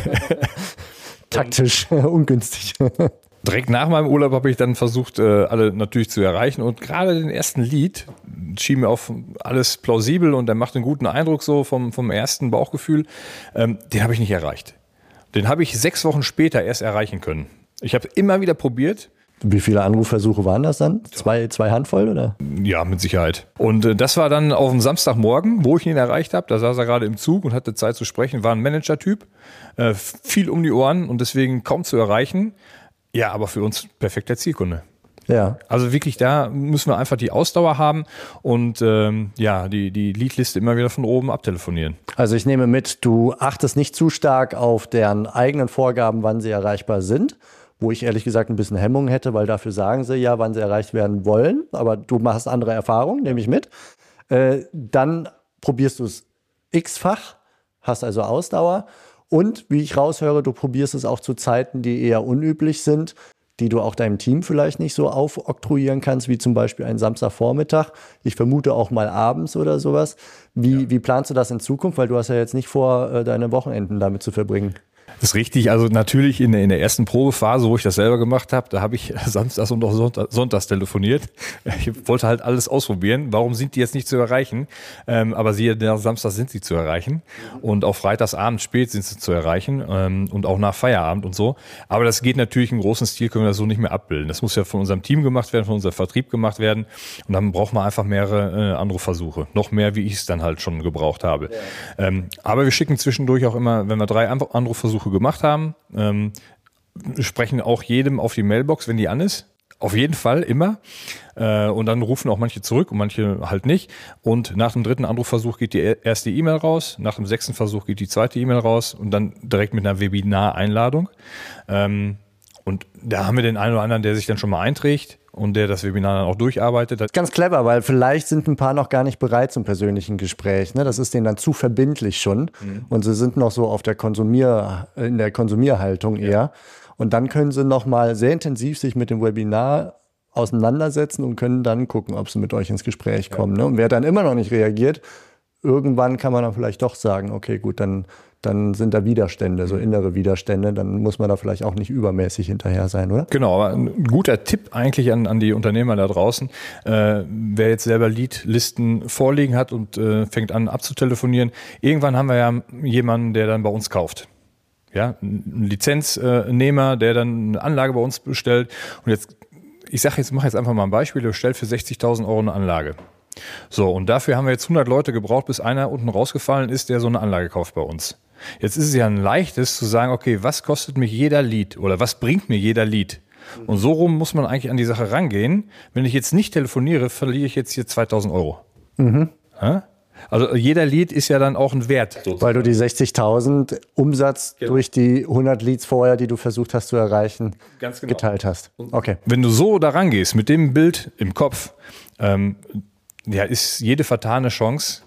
Taktisch ungünstig. Direkt nach meinem Urlaub habe ich dann versucht, äh, alle natürlich zu erreichen. Und gerade den ersten Lead schien mir auf alles plausibel und der macht einen guten Eindruck so vom, vom ersten Bauchgefühl. Ähm, den habe ich nicht erreicht. Den habe ich sechs Wochen später erst erreichen können. Ich habe immer wieder probiert. Wie viele Anrufversuche waren das dann? Zwei, zwei Handvoll, oder? Ja, mit Sicherheit. Und äh, das war dann auf dem Samstagmorgen, wo ich ihn erreicht habe. Da saß er gerade im Zug und hatte Zeit zu sprechen. War ein Manager-Typ, äh, viel um die Ohren und deswegen kaum zu erreichen. Ja, aber für uns perfekter Zielkunde. Ja. Also wirklich, da müssen wir einfach die Ausdauer haben und ähm, ja, die, die Leadliste immer wieder von oben abtelefonieren. Also ich nehme mit, du achtest nicht zu stark auf deren eigenen Vorgaben, wann sie erreichbar sind, wo ich ehrlich gesagt ein bisschen Hemmung hätte, weil dafür sagen sie ja, wann sie erreicht werden wollen, aber du machst andere Erfahrungen, nehme ich mit. Äh, dann probierst du es x-fach, hast also Ausdauer. Und wie ich raushöre, du probierst es auch zu Zeiten, die eher unüblich sind, die du auch deinem Team vielleicht nicht so aufoktroyieren kannst, wie zum Beispiel ein Samstagvormittag. Ich vermute auch mal abends oder sowas. Wie, ja. wie planst du das in Zukunft? Weil du hast ja jetzt nicht vor, deine Wochenenden damit zu verbringen. Das ist richtig. Also natürlich in der, in der ersten Probephase, wo ich das selber gemacht habe, da habe ich samstags und auch Sonntag, sonntags telefoniert. Ich wollte halt alles ausprobieren. Warum sind die jetzt nicht zu erreichen? Ähm, aber siehe, Samstag sind sie zu erreichen. Und auch freitagsabends spät sind sie zu erreichen. Ähm, und auch nach Feierabend und so. Aber das geht natürlich im großen Stil, können wir das so nicht mehr abbilden. Das muss ja von unserem Team gemacht werden, von unserem Vertrieb gemacht werden. Und dann braucht man einfach mehrere äh, Anrufversuche. Noch mehr, wie ich es dann halt schon gebraucht habe. Ja. Ähm, aber wir schicken zwischendurch auch immer, wenn wir drei Anrufversuche gemacht haben, ähm, sprechen auch jedem auf die Mailbox, wenn die an ist. Auf jeden Fall, immer. Äh, und dann rufen auch manche zurück und manche halt nicht. Und nach dem dritten Anrufversuch geht die erste E-Mail raus, nach dem sechsten Versuch geht die zweite E-Mail raus und dann direkt mit einer Webinar-Einladung. Ähm, und da haben wir den einen oder anderen, der sich dann schon mal einträgt und der das Webinar dann auch durcharbeitet. Ganz clever, weil vielleicht sind ein paar noch gar nicht bereit zum persönlichen Gespräch. Ne? Das ist denen dann zu verbindlich schon. Mhm. Und sie sind noch so auf der Konsumier, in der Konsumierhaltung eher. Ja. Und dann können sie noch mal sehr intensiv sich mit dem Webinar auseinandersetzen und können dann gucken, ob sie mit euch ins Gespräch kommen. Ja. Ne? Und wer dann immer noch nicht reagiert, irgendwann kann man dann vielleicht doch sagen, okay, gut, dann dann sind da Widerstände, so innere Widerstände, dann muss man da vielleicht auch nicht übermäßig hinterher sein, oder? Genau, aber ein guter Tipp eigentlich an, an die Unternehmer da draußen, äh, wer jetzt selber Leadlisten vorliegen hat und äh, fängt an abzutelefonieren, irgendwann haben wir ja jemanden, der dann bei uns kauft. Ja, ein Lizenznehmer, der dann eine Anlage bei uns bestellt und jetzt, ich sage jetzt, mache jetzt einfach mal ein Beispiel, der bestellt für sechzigtausend Euro eine Anlage. So, und dafür haben wir jetzt hundert Leute gebraucht, bis einer unten rausgefallen ist, der so eine Anlage kauft bei uns. Jetzt ist es ja ein leichtes zu sagen, okay, was kostet mich jeder Lead oder was bringt mir jeder Lead? Und so rum muss man eigentlich an die Sache rangehen. Wenn ich jetzt nicht telefoniere, verliere ich jetzt hier zweitausend Euro. Mhm. Ja? Also jeder Lead ist ja dann auch ein Wert. Sozusagen. Weil du die sechzigtausend Umsatz genau. durch die hundert Leads vorher, die du versucht hast zu erreichen, Ganz genau. geteilt hast. Okay. Wenn du so da rangehst, mit dem Bild im Kopf, ähm, ja, ist jede vertane Chance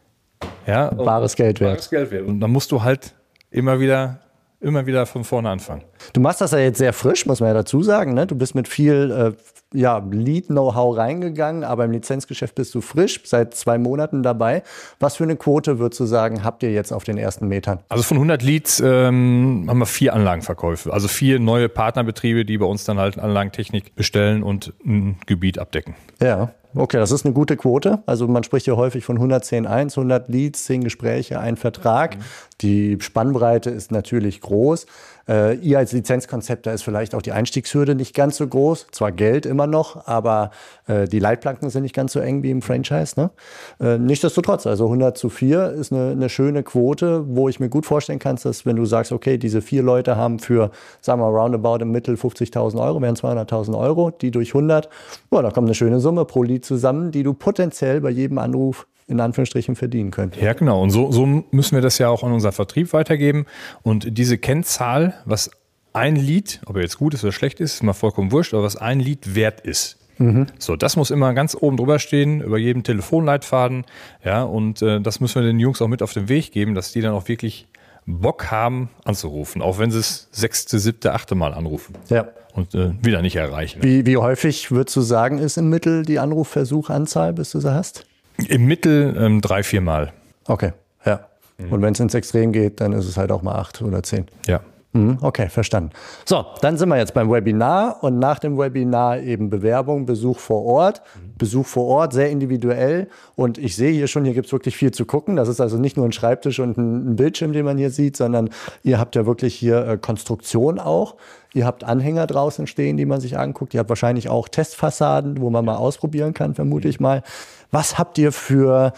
ja, bares Geld wert. Bares Geld wert. Und dann musst du halt immer wieder, immer wieder von vorne anfangen. Du machst das ja jetzt sehr frisch, muss man ja dazu sagen. Ne? Du bist mit viel äh, ja, Lead-Know-how reingegangen, aber im Lizenzgeschäft bist du frisch, seit zwei Monaten dabei. Was für eine Quote, würdest du sagen, habt ihr jetzt auf den ersten Metern? Also von hundert Leads ähm, haben wir vier Anlagenverkäufe. Also vier neue Partnerbetriebe, die bei uns dann halt Anlagentechnik bestellen und ein Gebiet abdecken. Ja. Okay, das ist eine gute Quote. Also man spricht ja häufig von hundertzehn eins, hundert Leads, zehn Gespräche, ein Vertrag. Mhm. Die Spannbreite ist natürlich groß. Äh, ihr als Lizenzkonzepter ist vielleicht auch die Einstiegshürde nicht ganz so groß. Zwar Geld immer noch, aber äh, die Leitplanken sind nicht ganz so eng wie im Franchise. Ne? Äh, nichtsdestotrotz, also hundert zu vier ist eine, eine schöne Quote, wo ich mir gut vorstellen kann, dass wenn du sagst, okay, diese vier Leute haben für, sagen wir roundabout im Mittel fünfzigtausend Euro, wären zweihunderttausend Euro, die durch hundert, boah, da kommt eine schöne Summe pro Lead zusammen, die du potenziell bei jedem Anruf in Anführungsstrichen verdienen könntest. Ja, genau. Und so, so müssen wir das ja auch an unseren Vertrieb weitergeben. Und diese Kennzahl, was ein Lead, ob er jetzt gut ist oder schlecht ist, ist mal vollkommen wurscht, aber was ein Lead wert ist. Mhm. So, das muss immer ganz oben drüber stehen, über jedem Telefonleitfaden. Ja, und äh, das müssen wir den Jungs auch mit auf den Weg geben, dass die dann auch wirklich Bock haben anzurufen, auch wenn sie es sechste, siebte, achte Mal anrufen. Ja. Und äh, wieder nicht erreichen. Wie, wie häufig würdest du sagen, ist im Mittel die Anrufversuchanzahl, bis du sie hast? Im Mittel ähm, drei, vier Mal. Okay, ja. Mhm. Und wenn es ins Extrem geht, dann ist es halt auch mal acht oder zehn. Ja. Mhm, okay, verstanden. So, dann sind wir jetzt beim Webinar und nach dem Webinar eben Bewerbung, Besuch vor Ort. Mhm. Besuch vor Ort, sehr individuell. Und ich sehe hier schon, hier gibt es wirklich viel zu gucken. Das ist also nicht nur ein Schreibtisch und ein, ein Bildschirm, den man hier sieht, sondern ihr habt ja wirklich hier äh, Konstruktion auch. Ihr habt Anhänger draußen stehen, die man sich anguckt. Ihr habt wahrscheinlich auch Testfassaden, wo man mal ausprobieren kann, vermute ich mal. Was habt ihr für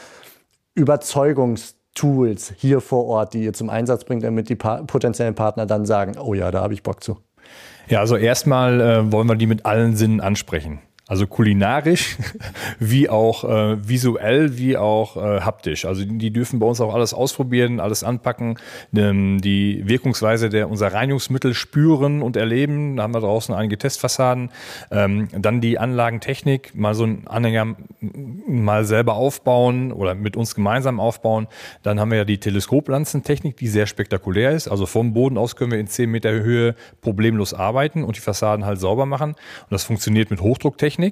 Überzeugungstools hier vor Ort, die ihr zum Einsatz bringt, damit die pa- potenziellen Partner dann sagen, oh ja, da habe ich Bock zu? Ja, also erstmal äh, wollen wir die mit allen Sinnen ansprechen. Also kulinarisch, wie auch äh, visuell, wie auch äh, haptisch. Also die, die dürfen bei uns auch alles ausprobieren, alles anpacken, ähm, die Wirkungsweise der unser Reinigungsmittel spüren und erleben. Da haben wir draußen einige Testfassaden. Ähm, dann die Anlagentechnik, mal so einen Anhänger mal selber aufbauen oder mit uns gemeinsam aufbauen. Dann haben wir ja die Teleskoplanzentechnik, die sehr spektakulär ist. Also vom Boden aus können wir in zehn Meter Höhe problemlos arbeiten und die Fassaden halt sauber machen. Und das funktioniert mit Hochdrucktechnik.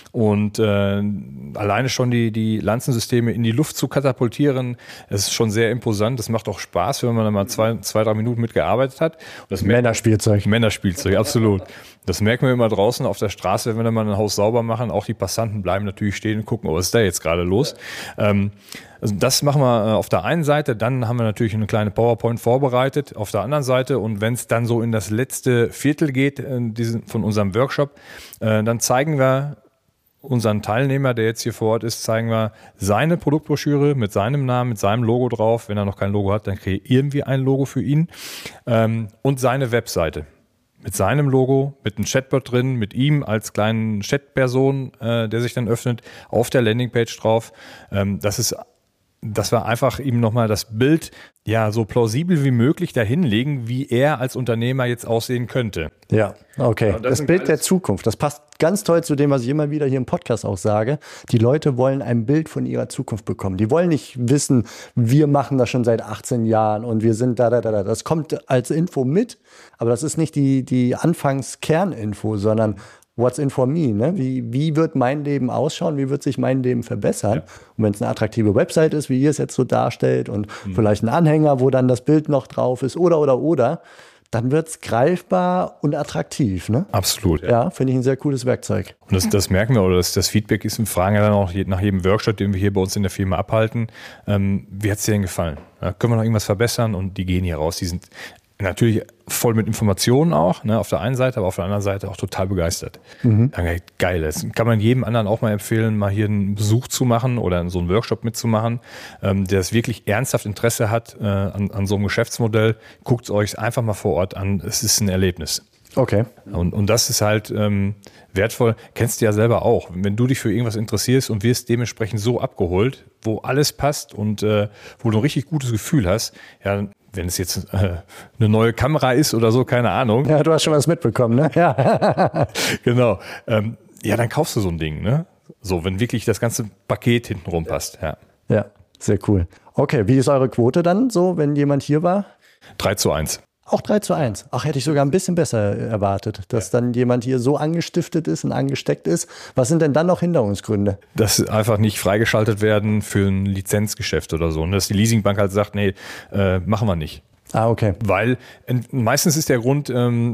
Und äh, alleine schon die, die Lanzensysteme in die Luft zu katapultieren, das ist schon sehr imposant. Das macht auch Spaß, wenn man da mal zwei, zwei drei Minuten mitgearbeitet hat. Und das Männerspielzeug. Männerspielzeug, absolut. Das merken wir immer draußen auf der Straße, wenn wir mal ein Haus sauber machen. Auch die Passanten bleiben natürlich stehen und gucken, oh, was ist da jetzt gerade los? Ja. Ähm, also das machen wir auf der einen Seite. Dann haben wir natürlich eine kleine PowerPoint vorbereitet auf der anderen Seite. Und wenn es dann so in das letzte Viertel geht äh, diesen, von unserem Workshop, äh, dann zeigen wir unseren Teilnehmer, der jetzt hier vor Ort ist, zeigen wir seine Produktbroschüre mit seinem Namen, mit seinem Logo drauf. Wenn er noch kein Logo hat, dann kreieren wir ein Logo für ihn. Ähm, und seine Webseite. Mit seinem Logo, mit einem Chatbot drin, mit ihm als kleinen Chatperson, äh, der sich dann öffnet, auf der Landingpage drauf. Ähm, das ist, dass wir einfach ihm nochmal das Bild ja so plausibel wie möglich dahinlegen, wie er als Unternehmer jetzt aussehen könnte. Ja, okay. Ja, das, das Bild der Zukunft. Das passt ganz toll zu dem, was ich immer wieder hier im Podcast auch sage. Die Leute wollen ein Bild von ihrer Zukunft bekommen. Die wollen nicht wissen, wir machen das schon seit achtzehn Jahren und wir sind da, da, da, da. Das kommt als Info mit, aber das ist nicht die, die Anfangs-Kerninfo, sondern what's in for me? Ne? Wie, wie wird mein Leben ausschauen? Wie wird sich mein Leben verbessern? Ja. Und wenn es eine attraktive Website ist, wie ihr es jetzt so darstellt und mhm. vielleicht ein Anhänger, wo dann das Bild noch drauf ist oder, oder, oder, dann wird es greifbar und attraktiv. Ne? Absolut. Ja, ja finde ich ein sehr cooles Werkzeug. Und das, das merken wir, oder das, das Feedback ist, wir fragen ja dann auch nach jedem Workshop, den wir hier bei uns in der Firma abhalten, ähm, wie hat es dir denn gefallen? Ja, können wir noch irgendwas verbessern? Und die gehen hier raus, die sind natürlich voll mit Informationen auch, ne, auf der einen Seite, aber auf der anderen Seite auch total begeistert. Mhm. Dann, geil, das kann man jedem anderen auch mal empfehlen, mal hier einen Besuch zu machen oder so einen Workshop mitzumachen, ähm, der das wirklich ernsthaft Interesse hat äh, an, an so einem Geschäftsmodell. Guckt es euch einfach mal vor Ort an, es ist ein Erlebnis. Okay. Und, und das ist halt ähm, wertvoll, kennst du ja selber auch. Wenn du dich für irgendwas interessierst und wirst dementsprechend so abgeholt, wo alles passt und äh, wo du ein richtig gutes Gefühl hast, ja, wenn es jetzt äh, eine neue Kamera ist oder so, keine Ahnung. Ja, du hast schon was mitbekommen, ne? Ja. Genau. Ähm, ja, dann kaufst du so ein Ding, ne? So, wenn wirklich das ganze Paket hintenrum passt, ja. Ja, sehr cool. Okay, wie ist eure Quote dann so, wenn jemand hier war? drei zu eins. Auch drei zu eins. Ach, hätte ich sogar ein bisschen besser erwartet, dass ja. dann jemand hier so angestiftet ist und angesteckt ist. Was sind denn dann noch Hinderungsgründe? Dass einfach nicht freigeschaltet werden für ein Lizenzgeschäft oder so. Und dass die Leasingbank halt sagt, nee, äh, machen wir nicht. Ah, okay. Weil äh, meistens ist der Grund, ähm,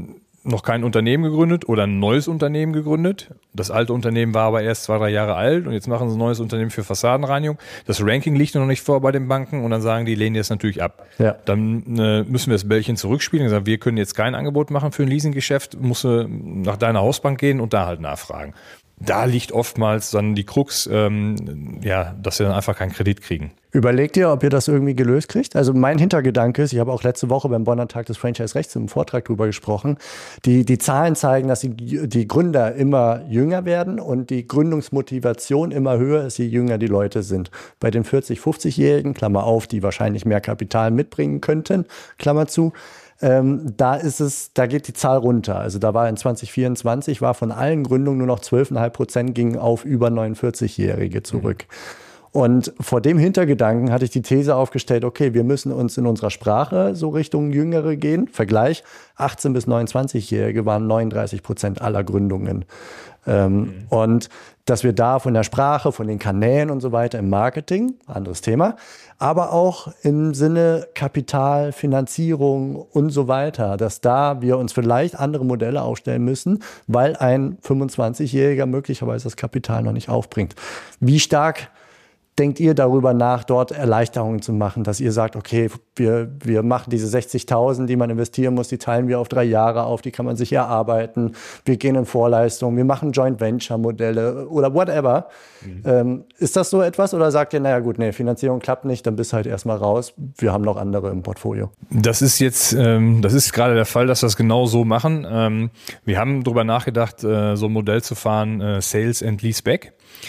noch kein Unternehmen gegründet oder ein neues Unternehmen gegründet. Das alte Unternehmen war aber erst zwei, drei Jahre alt und jetzt machen sie ein neues Unternehmen für Fassadenreinigung. Das Ranking liegt noch nicht vor bei den Banken und dann sagen die, lehnen jetzt natürlich ab. Ja. Dann äh, müssen wir das Bällchen zurückspielen und sagen, wir können jetzt kein Angebot machen für ein Leasinggeschäft, musst du nach deiner Hausbank gehen und da halt nachfragen. Da liegt oftmals dann die Krux, ähm, ja, dass wir dann einfach keinen Kredit kriegen. Überlegt ihr, ob ihr das irgendwie gelöst kriegt? Also mein Hintergedanke ist, ich habe auch letzte Woche beim Bonner Tag des Franchise-Rechts im Vortrag drüber gesprochen, die, die Zahlen zeigen, dass die, die Gründer immer jünger werden und die Gründungsmotivation immer höher ist, je jünger die Leute sind. Bei den vierzig-, fünfzigjährigen, Klammer auf, die wahrscheinlich mehr Kapital mitbringen könnten, Klammer zu, Ähm, da ist es, da geht die Zahl runter. Also da war in zwanzig vierundzwanzig war von allen Gründungen nur noch zwölf Komma fünf Prozent gingen auf über neunundvierzigjährige zurück. Mhm. Und vor dem Hintergedanken hatte ich die These aufgestellt, okay, wir müssen uns in unserer Sprache so Richtung Jüngere gehen. Vergleich, achtzehn- bis neunundzwanzigjährige waren neununddreißig Prozent aller Gründungen. Ähm, mhm. Und dass wir da von der Sprache, von den Kanälen und so weiter im Marketing, anderes Thema, aber auch im Sinne Kapital, Finanzierung und so weiter, dass da wir uns vielleicht andere Modelle aufstellen müssen, weil ein fünfundzwanzigjähriger möglicherweise das Kapital noch nicht aufbringt. Wie stark denkt ihr darüber nach, dort Erleichterungen zu machen, dass ihr sagt, okay, wir, wir machen diese sechzigtausend, die man investieren muss, die teilen wir auf drei Jahre auf, die kann man sich erarbeiten, wir gehen in Vorleistungen, wir machen Joint-Venture-Modelle oder whatever. Mhm. Ähm, ist das so etwas oder sagt ihr, naja gut, nee, Finanzierung klappt nicht, dann bist du halt erstmal raus, wir haben noch andere im Portfolio? Das ist jetzt, ähm, das ist gerade der Fall, dass wir das genau so machen. Ähm, wir haben darüber nachgedacht, äh, so ein Modell zu fahren, äh, Sales and Leaseback.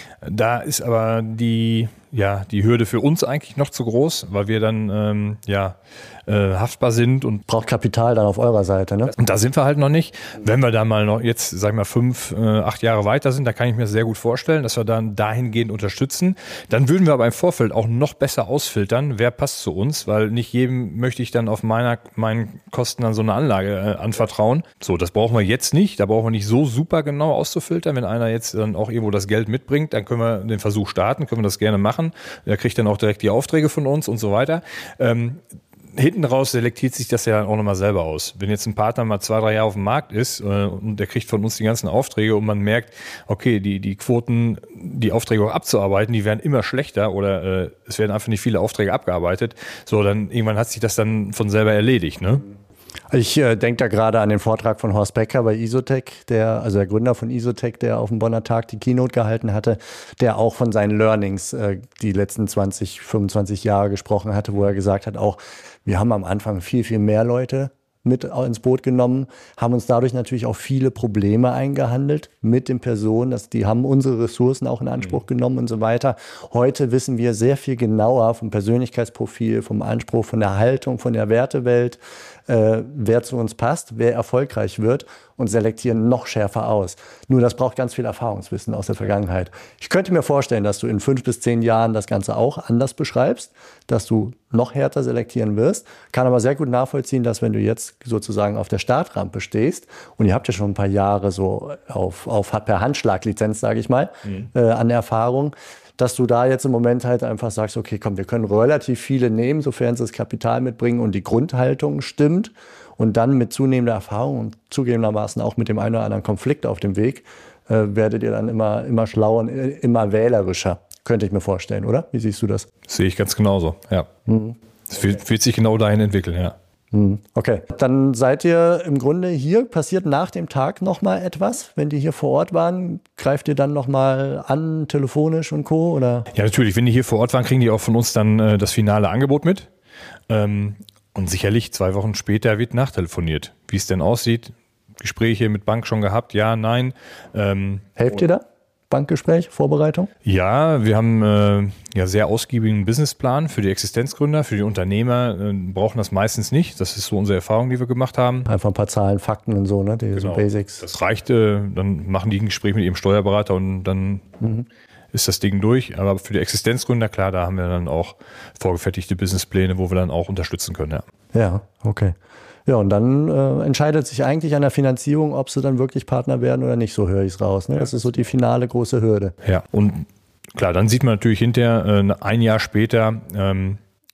Da ist aber die, ja, die Hürde für uns eigentlich noch zu groß, weil wir dann ähm, ja, äh, haftbar sind. Und braucht Kapital dann auf eurer Seite, ne? Und da sind wir halt noch nicht. Wenn wir da mal noch jetzt, sag ich mal, fünf, äh, acht Jahre weiter sind, da kann ich mir sehr gut vorstellen, dass wir dann dahingehend unterstützen. Dann würden wir aber im Vorfeld auch noch besser ausfiltern, wer passt zu uns, weil nicht jedem möchte ich dann auf meiner, meinen Kosten dann so eine Anlage äh, anvertrauen. So, das brauchen wir jetzt nicht. Da brauchen wir nicht so super genau auszufiltern. Wenn einer jetzt dann auch irgendwo das Geld mitbringt, dann können wir den Versuch starten, können wir das gerne machen. Der kriegt dann auch direkt die Aufträge von uns und so weiter. Ähm, hinten raus selektiert sich das ja auch nochmal selber aus. Wenn jetzt ein Partner mal zwei, drei Jahre auf dem Markt ist äh, und der kriegt von uns die ganzen Aufträge und man merkt, okay, die, die Quoten, die Aufträge auch abzuarbeiten, die werden immer schlechter oder äh, es werden einfach nicht viele Aufträge abgearbeitet, so, dann irgendwann hat sich das dann von selber erledigt, ne? Ich äh, denke da gerade an den Vortrag von Horst Becker bei Isotech, der, also der Gründer von Isotech, der auf dem Bonner Tag die Keynote gehalten hatte, der auch von seinen Learnings äh, die letzten zwanzig, fünfundzwanzig Jahre gesprochen hatte, wo er gesagt hat, auch wir haben am Anfang viel, viel mehr Leute mit ins Boot genommen, haben uns dadurch natürlich auch viele Probleme eingehandelt mit den Personen, dass die haben unsere Ressourcen auch in Anspruch mhm. genommen und so weiter. Heute wissen wir sehr viel genauer vom Persönlichkeitsprofil, vom Anspruch, von der Haltung, von der Wertewelt, äh, wer zu uns passt, wer erfolgreich wird und selektieren noch schärfer aus. Nur das braucht ganz viel Erfahrungswissen aus der Vergangenheit. Ich könnte mir vorstellen, dass du in fünf bis zehn Jahren das Ganze auch anders beschreibst, dass du noch härter selektieren wirst. Kann aber sehr gut nachvollziehen, dass wenn du jetzt sozusagen auf der Startrampe stehst und ihr habt ja schon ein paar Jahre so auf, auf per Handschlaglizenz, sage ich mal, mhm. äh, an Erfahrung, dass du da jetzt im Moment halt einfach sagst, okay, komm, wir können relativ viele nehmen, sofern sie das Kapital mitbringen und die Grundhaltung stimmt. Und dann mit zunehmender Erfahrung und zugegebenermaßen auch mit dem einen oder anderen Konflikt auf dem Weg, äh, werdet ihr dann immer, immer schlauer und immer wählerischer. Könnte ich mir vorstellen, oder? Wie siehst du das? Sehe ich ganz genauso, ja. Mhm. Es wird, wird sich genau dahin entwickeln, ja. Okay, dann seid ihr im Grunde hier, passiert nach dem Tag nochmal etwas, wenn die hier vor Ort waren, greift ihr dann nochmal an, telefonisch und Co. oder? Ja, natürlich, wenn die hier vor Ort waren, kriegen die auch von uns dann äh, das finale Angebot mit ähm, und sicherlich zwei Wochen später wird nachtelefoniert, wie es denn aussieht, Gespräche mit Bank schon gehabt, ja, nein. Ähm, Helft ihr da? Bankgespräch, Vorbereitung? Ja, wir haben äh, ja sehr ausgiebigen Businessplan für die Existenzgründer, für die Unternehmer, äh, brauchen das meistens nicht. Das ist so unsere Erfahrung, die wir gemacht haben. Einfach ein paar Zahlen, Fakten und so, ne? Die genau. Basics. Das reicht, äh, dann machen die ein Gespräch mit ihrem Steuerberater und dann mhm. ist das Ding durch. Aber für die Existenzgründer, klar, da haben wir dann auch vorgefertigte Businesspläne, wo wir dann auch unterstützen können. Ja, ja, okay. Ja, und dann äh, entscheidet sich eigentlich an der Finanzierung, ob sie dann wirklich Partner werden oder nicht, so höre ich es raus. Ne? Das ist so die finale große Hürde. Ja, und klar, dann sieht man natürlich hinterher, äh, ein Jahr später, ähm,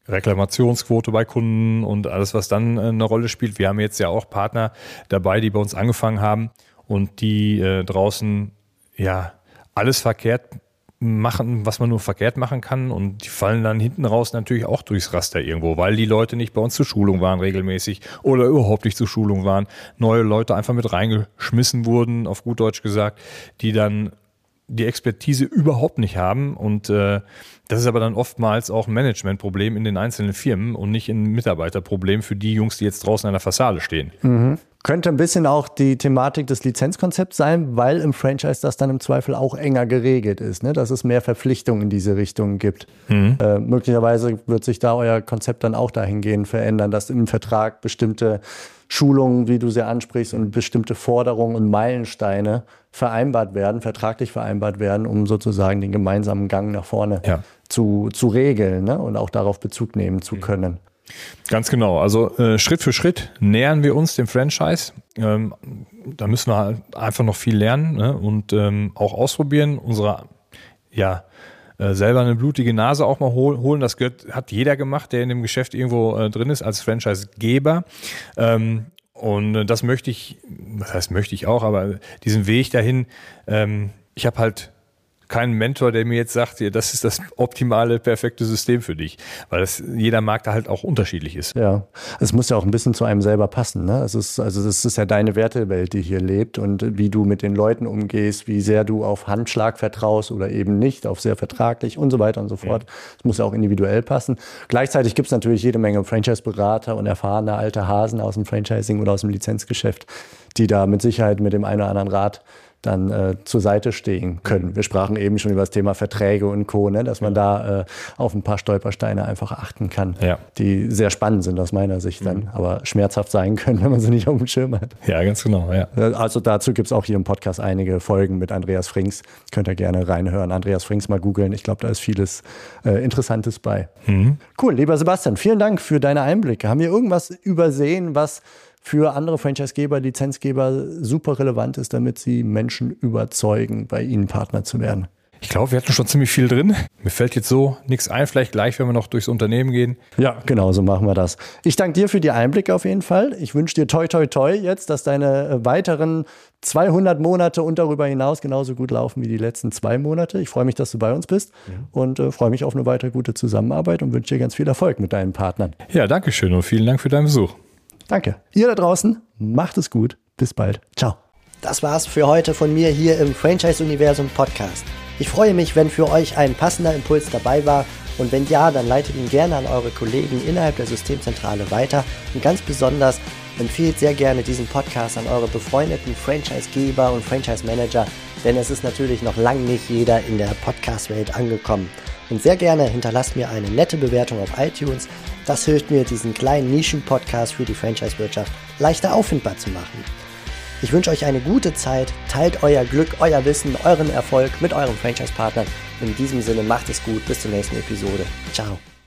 Reklamationsquote bei Kunden und alles, was dann äh, eine Rolle spielt. Wir haben jetzt ja auch Partner dabei, die bei uns angefangen haben und die äh, draußen ja alles verkehrt machen, was man nur verkehrt machen kann, und die fallen dann hinten raus natürlich auch durchs Raster irgendwo, weil die Leute nicht bei uns zur Schulung waren regelmäßig oder überhaupt nicht zur Schulung waren. Neue Leute einfach mit reingeschmissen wurden, auf gut Deutsch gesagt, die dann die Expertise überhaupt nicht haben, und äh, das ist aber dann oftmals auch ein Managementproblem in den einzelnen Firmen und nicht ein Mitarbeiterproblem für die Jungs, die jetzt draußen an der Fassade stehen. Mhm. Könnte ein bisschen auch die Thematik des Lizenzkonzepts sein, weil im Franchise das dann im Zweifel auch enger geregelt ist, ne? Dass es mehr Verpflichtungen in diese Richtung gibt. Mhm. Äh, möglicherweise wird sich da euer Konzept dann auch dahingehend verändern, dass im Vertrag bestimmte Schulungen, wie du sie ansprichst, und bestimmte Forderungen und Meilensteine vereinbart werden, vertraglich vereinbart werden, um sozusagen den gemeinsamen Gang nach vorne ja. zu, zu regeln, ne? Und auch darauf Bezug nehmen zu können. Ganz genau. Also äh, Schritt für Schritt nähern wir uns dem Franchise. Ähm, da müssen wir halt einfach noch viel lernen, ne? Und ähm, auch ausprobieren. Unsere, ja, äh, selber eine blutige Nase auch mal hol- holen. Das gehört, hat jeder gemacht, der in dem Geschäft irgendwo äh, drin ist als Franchise-Geber. Ähm, und äh, das möchte ich, was heißt möchte ich auch, aber diesen Weg dahin, ähm, ich habe halt keinen Mentor, der mir jetzt sagt, ja, das ist das optimale, perfekte System für dich, weil das, jeder Markt da halt auch unterschiedlich ist. Ja, es muss ja auch ein bisschen zu einem selber passen, ne? Es ist, also das ist ja deine Wertewelt, die hier lebt, und wie du mit den Leuten umgehst, wie sehr du auf Handschlag vertraust oder eben nicht, auf sehr vertraglich und so weiter und so fort. Es ja. muss ja auch individuell passen. Gleichzeitig gibt es natürlich jede Menge Franchise-Berater und erfahrene alte Hasen aus dem Franchising oder aus dem Lizenzgeschäft, die da mit Sicherheit mit dem einen oder anderen Rat dann äh, zur Seite stehen können. Wir sprachen eben schon über das Thema Verträge und Co., ne, dass man da äh, auf ein paar Stolpersteine einfach achten kann, ja. die sehr spannend sind aus meiner Sicht dann, mhm. aber schmerzhaft sein können, wenn man sie nicht auf dem Schirm hat. Ja, ganz genau. Ja. Also dazu gibt es auch hier im Podcast einige Folgen mit Andreas Frings. Könnt ihr gerne reinhören. Andreas Frings mal googeln. Ich glaube, da ist vieles äh, Interessantes bei. Mhm. Cool, lieber Sebastian, vielen Dank für deine Einblicke. Haben wir irgendwas übersehen, was für andere Franchisegeber, Lizenzgeber super relevant ist, damit sie Menschen überzeugen, bei ihnen Partner zu werden? Ich glaube, wir hatten schon ziemlich viel drin. Mir fällt jetzt so nichts ein, vielleicht gleich, wenn wir noch durchs Unternehmen gehen. Ja, genau, so machen wir das. Ich danke dir für die Einblicke auf jeden Fall. Ich wünsche dir toi toi toi jetzt, dass deine weiteren zweihundert Monate und darüber hinaus genauso gut laufen wie die letzten zwei Monate. Ich freue mich, dass du bei uns bist ja. und äh, freue mich auf eine weitere gute Zusammenarbeit und wünsche dir ganz viel Erfolg mit deinen Partnern. Ja, danke schön und vielen Dank für deinen Besuch. Danke. Ihr da draußen, macht es gut. Bis bald. Ciao. Das war's für heute von mir hier im Franchise-Universum Podcast. Ich freue mich, wenn für euch ein passender Impuls dabei war, und wenn ja, dann leitet ihn gerne an eure Kollegen innerhalb der Systemzentrale weiter, und ganz besonders empfehlt sehr gerne diesen Podcast an eure befreundeten Franchise-Geber und Franchise-Manager, denn es ist natürlich noch lange nicht jeder in der Podcast-Welt angekommen. Und sehr gerne hinterlasst mir eine nette Bewertung auf iTunes. Das hilft mir, diesen kleinen Nischen-Podcast für die Franchise-Wirtschaft leichter auffindbar zu machen. Ich wünsche euch eine gute Zeit, teilt euer Glück, euer Wissen, euren Erfolg mit euren Franchise-Partnern. In diesem Sinne macht es gut, bis zur nächsten Episode. Ciao.